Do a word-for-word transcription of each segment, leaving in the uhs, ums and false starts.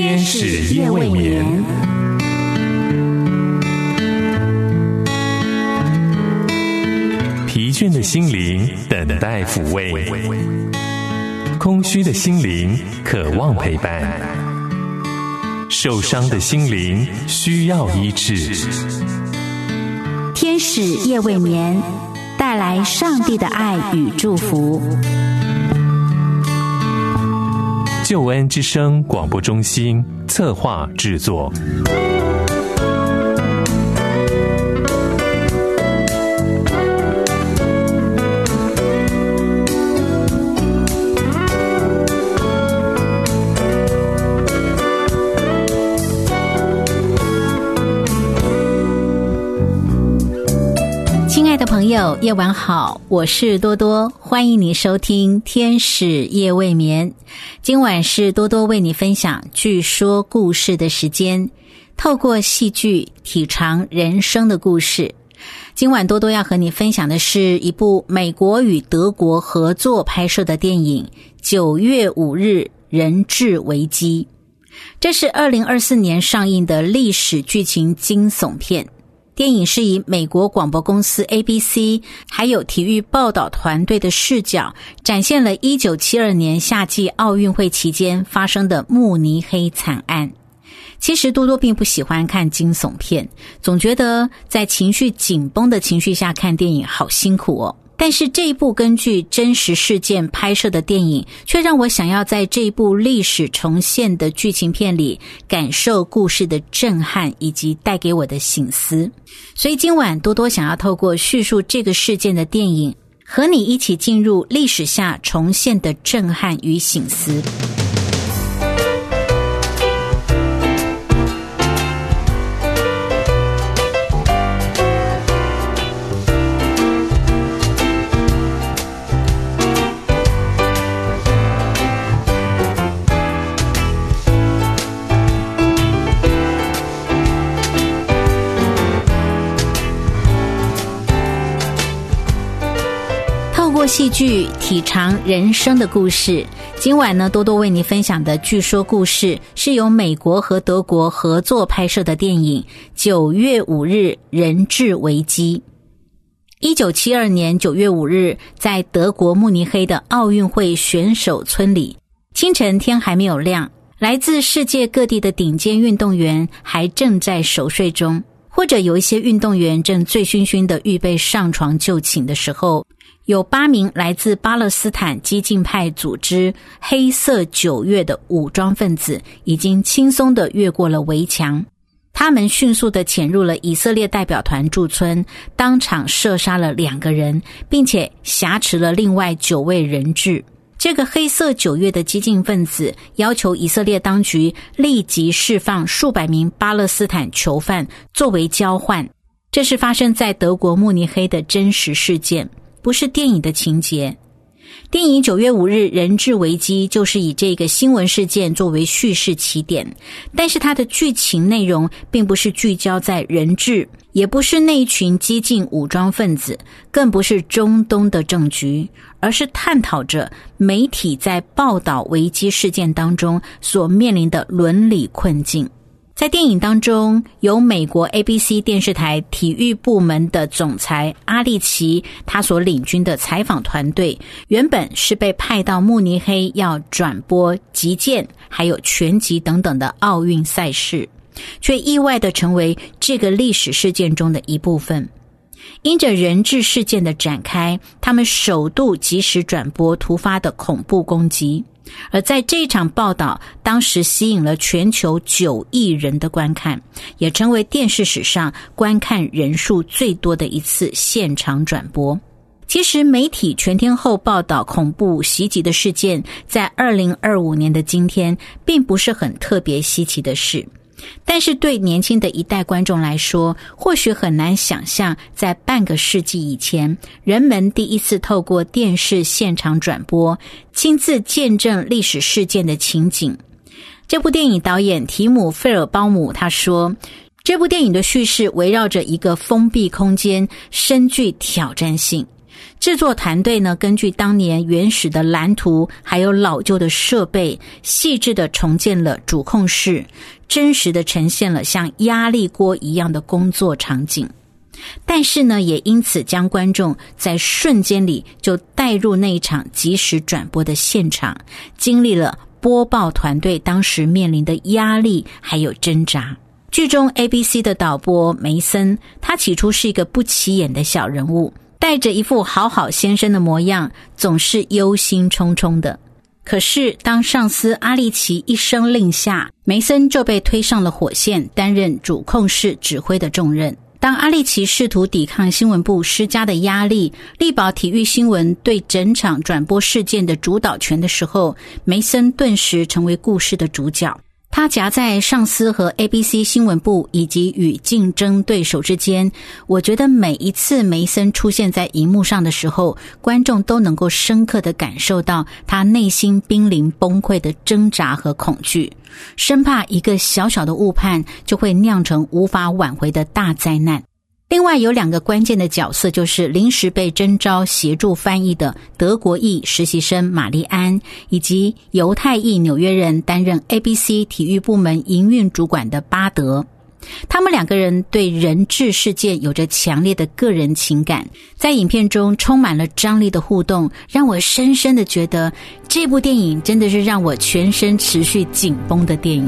天使夜未眠。疲倦的心灵等待抚慰，空虚的心灵渴望陪伴，受伤的心灵需要医治。 天使夜未眠，带来上帝的爱与祝福。 救恩之声广播中心策划制作。 亲爱的朋友，夜晚好，我是多多，欢迎你收听天使夜未眠。今晚是多多为你分享剧说故事的时间，透过戏剧体尝人生的故事。今晚多多要和你分享的是一部美国与德国合作拍摄的电影《九月五日人质危机》。这是二零二四年上映的历史剧情惊悚片。电影是以美国广播公司 A B C 还有体育报道团队的视角，展现了一九七二年夏季奥运会期间发生的慕尼黑惨案。其实多多并不喜欢看惊悚片，总觉得在情绪紧绷的情绪下看电影好辛苦哦。但是这一部根据真实事件拍摄的电影，却让我想要在这一部历史重现的剧情片里感受故事的震撼以及带给我的省思。所以今晚多多想要透过叙述这个事件的电影，和你一起进入历史下重现的震撼与省思。戏剧体尝人生的故事。今晚呢，多多为你分享的剧说故事是由美国和德国合作拍摄的电影《九月五日人质危机》。一九七二年九月五日，在德国慕尼黑的奥运会选手村里，清晨天还没有亮，来自世界各地的顶尖运动员还正在熟睡中，或者有一些运动员正醉醺醺的预备上床就寝的时候，有八名来自巴勒斯坦激进派组织黑色九月的武装分子已经轻松地越过了围墙，他们迅速地潜入了以色列代表团驻村，当场射杀了两个人，并且挟持了另外九位人质。这个黑色九月的激进分子要求以色列当局立即释放数百名巴勒斯坦囚犯作为交换。这是发生在德国慕尼黑的真实事件，不是电影的情节。电影九月五日人质危机就是以这个新闻事件作为叙事起点，但是它的剧情内容并不是聚焦在人质，也不是那一群激进武装分子，更不是中东的政局，而是探讨着媒体在报道危机事件当中所面临的伦理困境。在电影当中，由美国 A B C 电视台体育部门的总裁阿利奇他所领军的采访团队，原本是被派到慕尼黑要转播击剑还有拳击等等的奥运赛事，却意外地成为这个历史事件中的一部分。因着人质事件的展开，他们首度及时转播突发的恐怖攻击，而在这一场报道当时吸引了全球九亿人的观看，也成为电视史上观看人数最多的一次现场转播。其实媒体全天候报道恐怖袭击的事件，在二零二五年的今天并不是很特别稀奇的事，但是对年轻的一代观众来说，或许很难想象在半个世纪以前，人们第一次透过电视现场转播亲自见证历史事件的情景。这部电影导演提姆·费尔包姆他说，这部电影的叙事围绕着一个封闭空间，深具挑战性。 制作团队呢，根据当年原始的蓝图还有老旧的设备，细致地重建了主控室，真实地呈现了像压力锅一样的工作场景。但是呢，也因此将观众在瞬间里就带入那一场即时转播的现场，经历了播报团队当时面临的压力还有挣扎。剧中 A B C 的导播梅森，他起初是一个不起眼的小人物，带着一副好好先生的模样，总是忧心忡忡的。可是当上司阿利奇一声令下，梅森就被推上了火线，担任主控室指挥的重任。当阿利奇试图抵抗新闻部施加的压力，力保体育新闻对整场转播事件的主导权的时候，梅森顿时成为故事的主角。他夹在上司和 A B C 新闻部以及与竞争对手之间，我觉得每一次梅森出现在荧幕上的时候，观众都能够深刻地感受到他内心濒临崩溃的挣扎和恐惧，生怕一个小小的误判就会酿成无法挽回的大灾难。另外有两个关键的角色，就是临时被征召协助翻译的德国裔实习生玛丽安，以及犹太裔纽约人担任 A B C 体育部门营运主管的巴德。他们两个人对人质事件有着强烈的个人情感，在影片中充满了张力的互动，让我深深的觉得这部电影真的是让我全身持续紧绷的电影。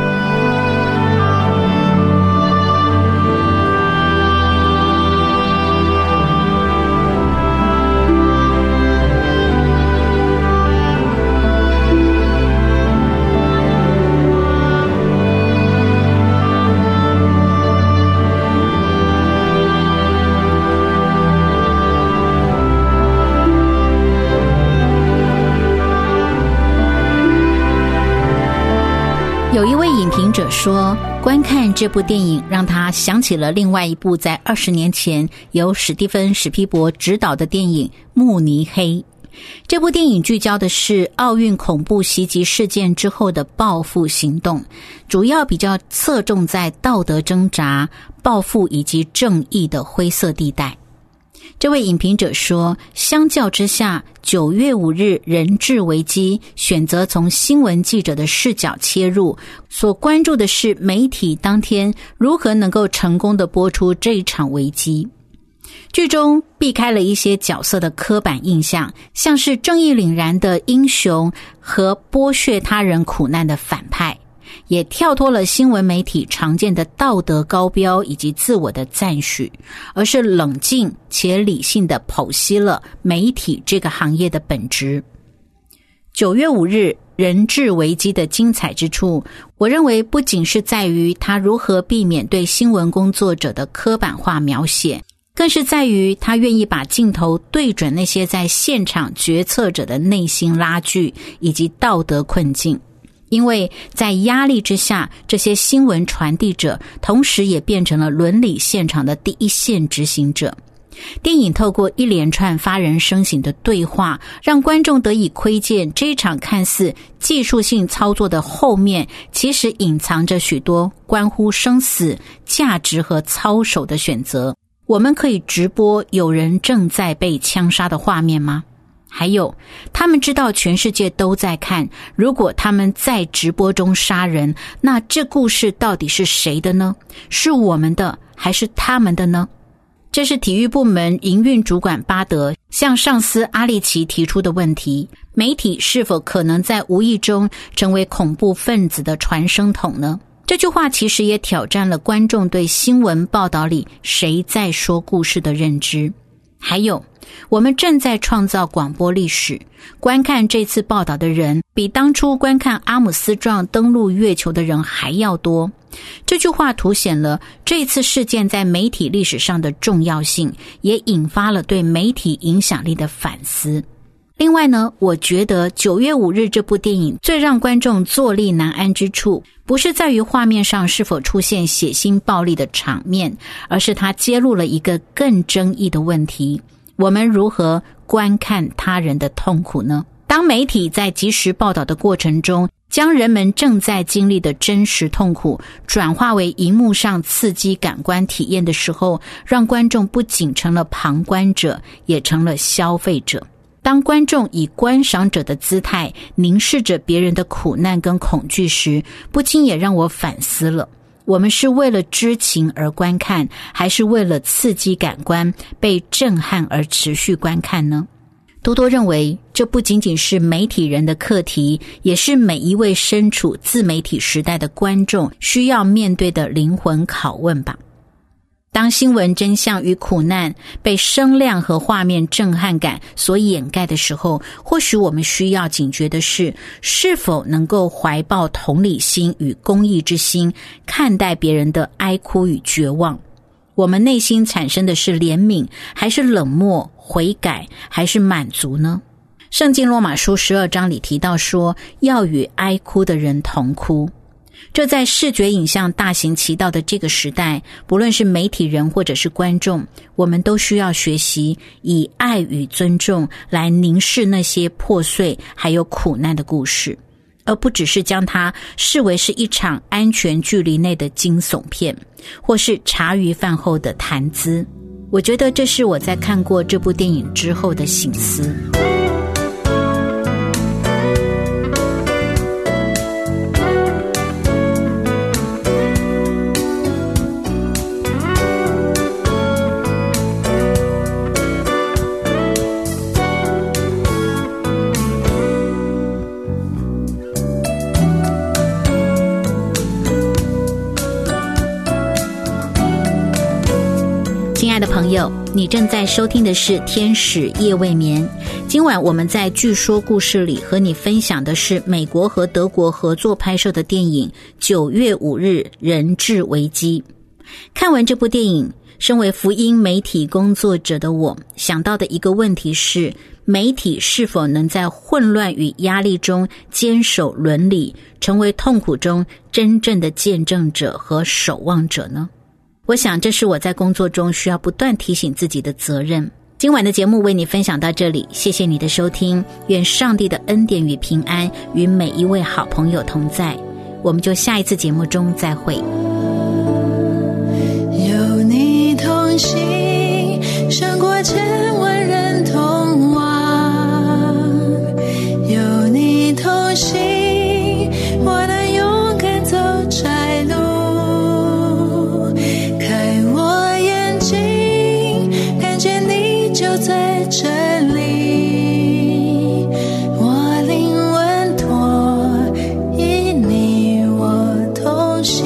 有一位影评者说，观看这部电影让他想起了另外一部在二十年前由史蒂芬·史皮伯执导的电影《慕尼黑》。这部电影聚焦的是奥运恐怖袭击事件之后的报复行动，主要比较侧重在道德挣扎、报复以及正义的灰色地带。这位影评者说，相较之下，九月五日人质危机选择从新闻记者的视角切入，所关注的是媒体当天如何能够成功地播出这一场危机。剧中避开了一些角色的刻板印象，像是正义凛然的英雄和剥削他人苦难的反派，也跳脱了新闻媒体常见的道德高标以及自我的赞许，而是冷静且理性地剖析了媒体这个行业的本质。九月五日人质危机的精彩之处，我认为不仅是在于他如何避免对新闻工作者的刻板化描写，更是在于他愿意把镜头对准那些在现场决策者的内心拉锯以及道德困境。因为在压力之下，这些新闻传递者同时也变成了伦理现场的第一线执行者。电影透过一连串发人深省的对话，让观众得以窥见这一场看似技术性操作的后面，其实隐藏着许多关乎生死、价值和操守的选择。我们可以直播有人正在被枪杀的画面吗？还有，他们知道全世界都在看，如果他们在直播中杀人，那这故事到底是谁的呢？是我们的还是他们的呢？这是体育部门营运主管巴德向上司阿利奇提出的问题。媒体是否可能在无意中成为恐怖分子的传声筒呢？这句话其实也挑战了观众对新闻报道里谁在说故事的认知。还有，我们正在创造广播历史，观看这次报道的人比当初观看阿姆斯壮登陆月球的人还要多。这句话凸显了这次事件在媒体历史上的重要性，也引发了对媒体影响力的反思。另外呢，我觉得九月五日这部电影最让观众坐立难安之处，不是在于画面上是否出现血腥暴力的场面，而是它揭露了一个更争议的问题：我们如何观看他人的痛苦呢？ 当媒体在及时报道的过程中，将人们正在经历的真实痛苦转化为荧幕上刺激感官体验的时候，让观众不仅成了旁观者，也成了消费者。当观众以观赏者的姿态凝视着别人的苦难跟恐惧时，不禁也让我反思了，我们是为了知情而观看，还是为了刺激感官被震撼而持续观看呢？多多认为，这不仅仅是媒体人的课题，也是每一位身处自媒体时代的观众需要面对的灵魂拷问吧。当新闻真相与苦难被声量和画面震撼感所掩盖的时候，或许我们需要警觉的是，是否能够怀抱同理心与公益之心，看待别人的哀哭与绝望。我们内心产生的是怜悯，还是冷漠、悔改，还是满足呢？圣经罗马书十二章里提到说，要与哀哭的人同哭。这在视觉影像大行其道的这个时代，不论是媒体人或者是观众，我们都需要学习以爱与尊重来凝视那些破碎还有苦难的故事，而不只是将它视为是一场安全距离内的惊悚片，或是茶余饭后的谈资。我觉得这是我在看过这部电影之后的省思。亲爱的朋友，你正在收听的是天使夜未眠。今晚我们在据说故事里和你分享的是美国和德国合作拍摄的电影《九月五日人质危机》。看完这部电影，身为福音媒体工作者的我，想到的一个问题是，媒体是否能在混乱与压力中坚守伦理，成为痛苦中真正的见证者和守望者呢？我想这是我在工作中需要不断提醒自己的责任。今晚的节目为你分享到这里，谢谢你的收听，愿上帝的恩典与平安与每一位好朋友同在，我们就下一次节目中再会。 有你同行，胜过千万人同往，有你同行，我能勇敢走窄路，就在这里，我灵稳妥，以你我同行，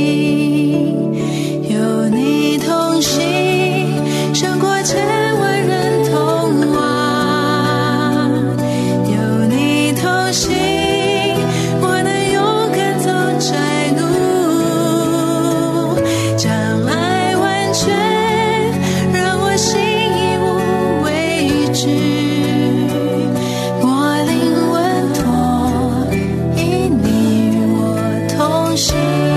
有你同行，胜过千万人同往，有你同行，我能勇敢走窄路，将爱完全让我心我灵稳妥，以你我同行。